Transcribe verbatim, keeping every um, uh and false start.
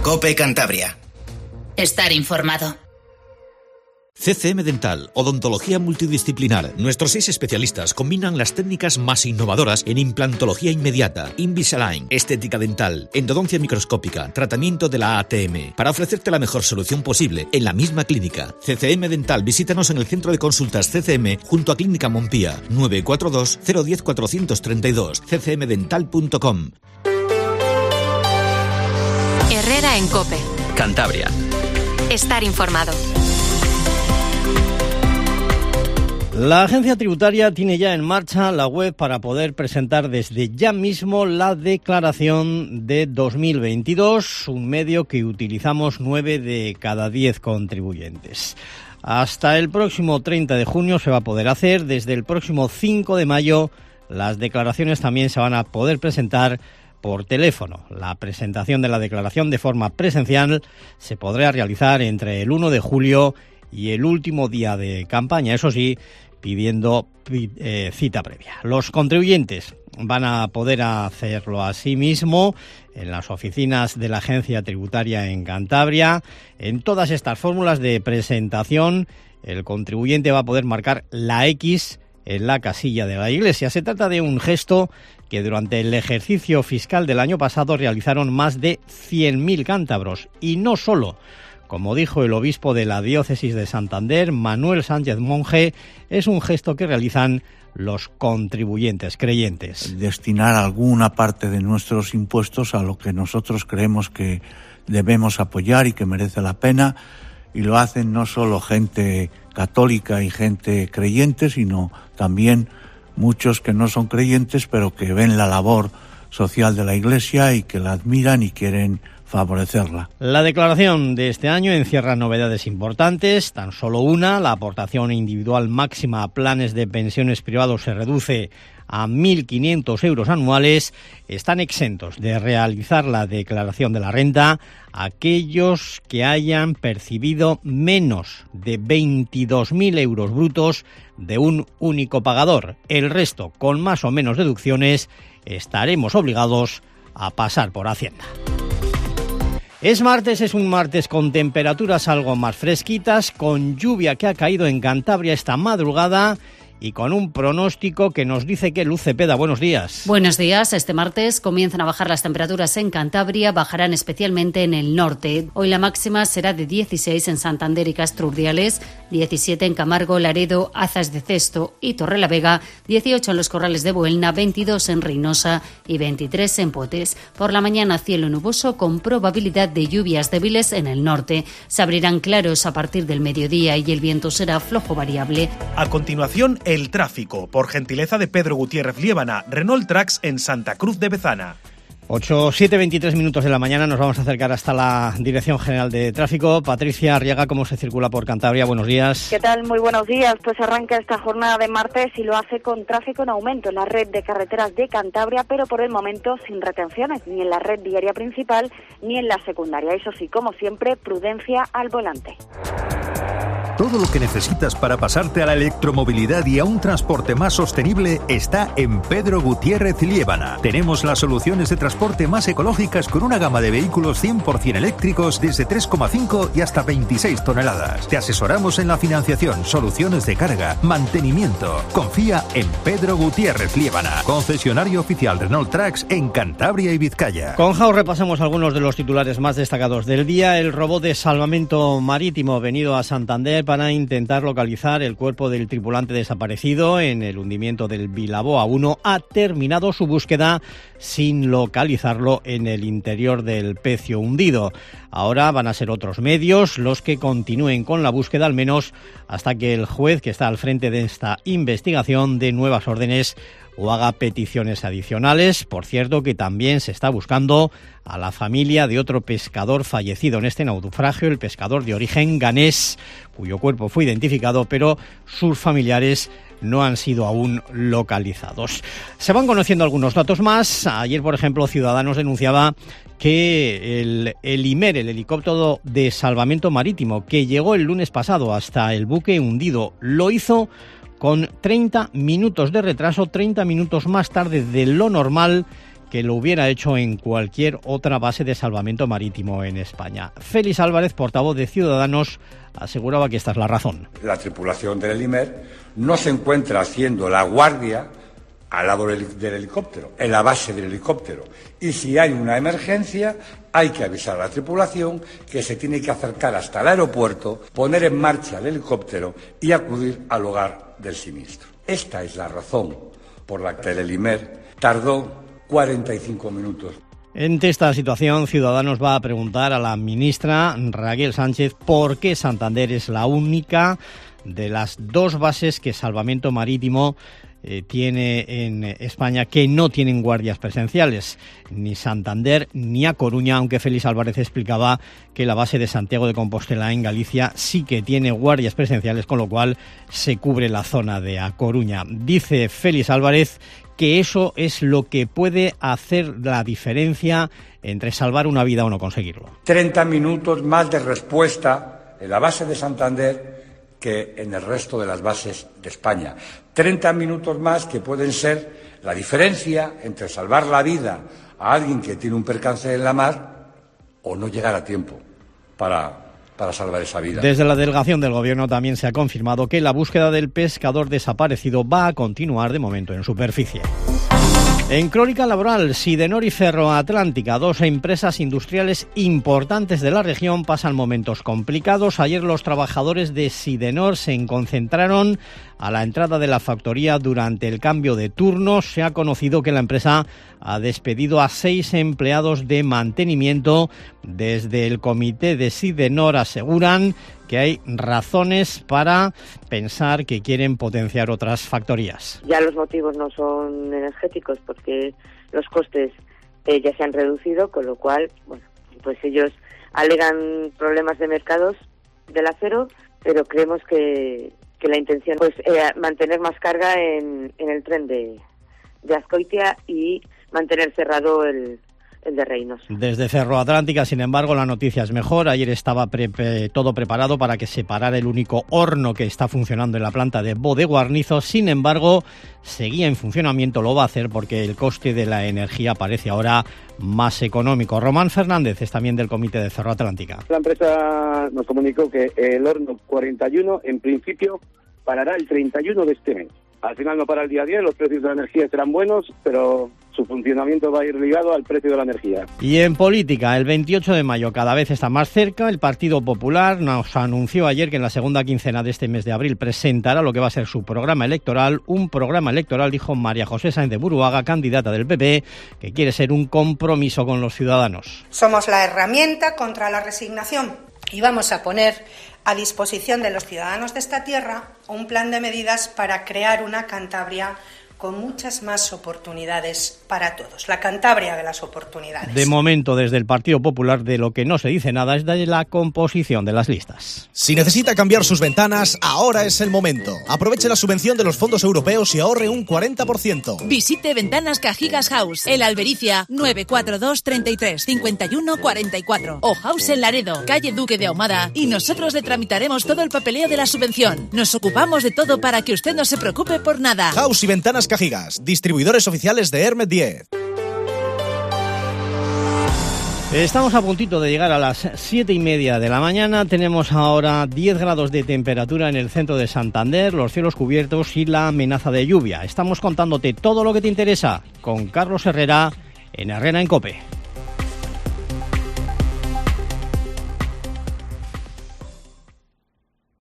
COPE Cantabria. Estar informado. C C M Dental, odontología multidisciplinar. Nuestros seis especialistas combinan las técnicas más innovadoras en implantología inmediata, Invisalign, estética dental, endodoncia microscópica, tratamiento de la A T M, para ofrecerte la mejor solución posible en la misma clínica. C C M Dental, visítanos en el centro de consultas C C M junto a Clínica Montpía, nueve cuatro dos, cero uno cero, cuatro tres dos, c c m dental punto com. Herrera en COPE. Cantabria. Estar informado. La agencia tributaria tiene ya en marcha la web para poder presentar desde ya mismo la declaración de dos mil veintidós, un medio que utilizamos nueve de cada diez contribuyentes. Hasta el próximo treinta de junio se va a poder hacer. Desde el próximo cinco de mayo las declaraciones también se van a poder presentar por teléfono. La presentación de la declaración de forma presencial se podrá realizar entre el uno de julio y el último día de campaña, eso sí, pidiendo eh, cita previa. Los contribuyentes van a poder hacerlo así mismo en las oficinas de la agencia tributaria en Cantabria. En todas estas fórmulas de presentación, el contribuyente va a poder marcar la X en la casilla de la Iglesia. Se trata de un gesto que durante el ejercicio fiscal del año pasado realizaron más de cien mil cántabros. Y no solo. Como dijo el obispo de la diócesis de Santander, Manuel Sánchez Monje, es un gesto que realizan los contribuyentes creyentes. Destinar alguna parte de nuestros impuestos a lo que nosotros creemos que debemos apoyar y que merece la pena, y lo hacen no solo gente católica y gente creyente, sino también muchos que no son creyentes, pero que ven la labor social de la Iglesia y que la admiran y quieren favorecerla. La declaración de este año encierra novedades importantes, tan solo una: la aportación individual máxima a planes de pensiones privados se reduce a mil quinientos euros anuales. Están exentos de realizar la declaración de la renta aquellos que hayan percibido menos de veintidós mil euros brutos de un único pagador. El resto, con más o menos deducciones, estaremos obligados a pasar por Hacienda. Es martes, es un martes con temperaturas algo más fresquitas, con lluvia que ha caído en Cantabria esta madrugada y con un pronóstico que nos dice que Luz Cepeda. Buenos días. Buenos días. Este martes comienzan a bajar las temperaturas en Cantabria, bajarán especialmente en el norte. Hoy la máxima será de dieciséis en Santander y Castro Urdiales, diecisiete en Camargo, Laredo, Azas de Cesto y Torrelavega, dieciocho en los Corrales de Buelna, veintidós en Reynosa y veintitrés en Potes. Por la mañana cielo nuboso con probabilidad de lluvias débiles en el norte. Se abrirán claros a partir del mediodía y el viento será flojo variable. A continuación, el tráfico, por gentileza de Pedro Gutiérrez Liébana, Renault Trax en Santa Cruz de Bezana. ocho, siete, veintitrés minutos de la mañana, nos vamos a acercar hasta la Dirección General de Tráfico. Patricia Arriaga, ¿cómo se circula por Cantabria? Buenos días. ¿Qué tal? Muy buenos días. Pues arranca esta jornada de martes y lo hace con tráfico en aumento en la red de carreteras de Cantabria, pero por el momento sin retenciones, ni en la red viaria principal ni en la secundaria. Eso sí, como siempre, prudencia al volante. Todo lo que necesitas para pasarte a la electromovilidad y a un transporte más sostenible está en Pedro Gutiérrez Liébana. Tenemos las soluciones de transporte más ecológicas con una gama de vehículos cien por ciento eléctricos desde tres coma cinco y hasta veintiséis toneladas. Te asesoramos en la financiación, soluciones de carga, mantenimiento. Confía en Pedro Gutiérrez Liébana, concesionario oficial Renault Trax en Cantabria y Vizcaya. Con Jau repasamos algunos de los titulares más destacados del día. El robot de salvamento marítimo venido a Santander para intentar localizar el cuerpo del tripulante desaparecido en el hundimiento del Vilaboa uno ha terminado su búsqueda sin localizarlo en el interior del pecio hundido. Ahora van a ser otros medios los que continúen con la búsqueda, al menos hasta que el juez que está al frente de esta investigación dé nuevas órdenes o haga peticiones adicionales. Por cierto, que también se está buscando a la familia de otro pescador fallecido en este naufragio, el pescador de origen ganés, cuyo cuerpo fue identificado, pero sus familiares no han sido aún localizados. Se van conociendo algunos datos más. Ayer, por ejemplo, Ciudadanos denunciaba que el, el IMER, el helicóptero de salvamento marítimo, que llegó el lunes pasado hasta el buque hundido, lo hizo con treinta minutos de retraso, treinta minutos más tarde de lo normal, que lo hubiera hecho en cualquier otra base de salvamento marítimo en España. Félix Álvarez, portavoz de Ciudadanos, aseguraba que esta es la razón. La tripulación del Helimer no se encuentra haciendo la guardia al lado del, del helicóptero, en la base del helicóptero. Y si hay una emergencia, hay que avisar a la tripulación que se tiene que acercar hasta el aeropuerto, poner en marcha el helicóptero y acudir al lugar del siniestro. Esta es la razón por la que el Helimer tardó cuarenta y cinco minutos. Ante esta situación, Ciudadanos va a preguntar a la ministra Raquel Sánchez por qué Santander es la única de las dos bases que Salvamento Marítimo eh, tiene en España que no tienen guardias presenciales, ni Santander ni A Coruña, aunque Félix Álvarez explicaba que la base de Santiago de Compostela en Galicia sí que tiene guardias presenciales, con lo cual se cubre la zona de A Coruña. Dice Félix Álvarez que eso es lo que puede hacer la diferencia entre salvar una vida o no conseguirlo. treinta minutos más de respuesta en la base de Santander que en el resto de las bases de España. treinta minutos más que pueden ser la diferencia entre salvar la vida a alguien que tiene un percance en la mar o no llegar a tiempo para... para salvar esa vida. Desde la delegación del Gobierno también se ha confirmado que la búsqueda del pescador desaparecido va a continuar de momento en superficie. En crónica laboral, Sidenor y Ferroatlántica, dos empresas industriales importantes de la región, pasan momentos complicados. Ayer los trabajadores de Sidenor se concentraron a la entrada de la factoría durante el cambio de turno. Se ha conocido que la empresa ha despedido a seis empleados de mantenimiento. Desde el comité de Sidenor aseguran que hay razones para pensar que quieren potenciar otras factorías. Ya los motivos no son energéticos porque los costes eh, ya se han reducido, con lo cual, bueno, pues ellos alegan problemas de mercados del acero, pero creemos que, que la intención es pues, eh, mantener más carga en, en el tren de, de Azcoitia y mantener cerrado el el de Reinos. Desde Ferroatlántica, sin embargo, la noticia es mejor. Ayer estaba pre pre todo preparado para que se parara el único horno que está funcionando en la planta de Bodeguarnizo. Sin embargo, seguía en funcionamiento. Lo va a hacer porque el coste de la energía parece ahora más económico. Román Fernández es también del comité de Ferroatlántica. La empresa nos comunicó que el horno cuarenta y uno, en principio, parará el treinta y uno de este mes. Al final no para el día diez, los precios de la energía serán buenos, pero su funcionamiento va a ir ligado al precio de la energía. Y en política, el veintiocho de mayo cada vez está más cerca. El Partido Popular nos anunció ayer que en la segunda quincena de este mes de abril presentará lo que va a ser su programa electoral. Un programa electoral, dijo María José Sáenz de Buruaga, candidata del P P, que quiere ser un compromiso con los ciudadanos. Somos la herramienta contra la resignación y vamos a poner a disposición de los ciudadanos de esta tierra un plan de medidas para crear una Cantabria con muchas más oportunidades para todos. La Cantabria de las oportunidades. De momento, desde el Partido Popular, de lo que no se dice nada es de la composición de las listas. Si necesita cambiar sus ventanas, ahora es el momento. Aproveche la subvención de los fondos europeos y ahorre un cuarenta por ciento. Visite Ventanas Cajigas House, el Albericia, nueve cuatro dos, treinta y tres, cincuenta y uno, cuarenta y cuatro. O House en Laredo, calle Duque de Ahumada, y nosotros le tramitaremos todo el papeleo de la subvención. Nos ocupamos de todo para que usted no se preocupe por nada. House y Ventanas Cajigas, distribuidores oficiales de Hermet diez. Estamos a puntito de llegar a las siete y media de la mañana. Tenemos ahora diez grados de temperatura en el centro de Santander, los cielos cubiertos y la amenaza de lluvia. Estamos contándote todo lo que te interesa con Carlos Herrera en Herrera en COPE.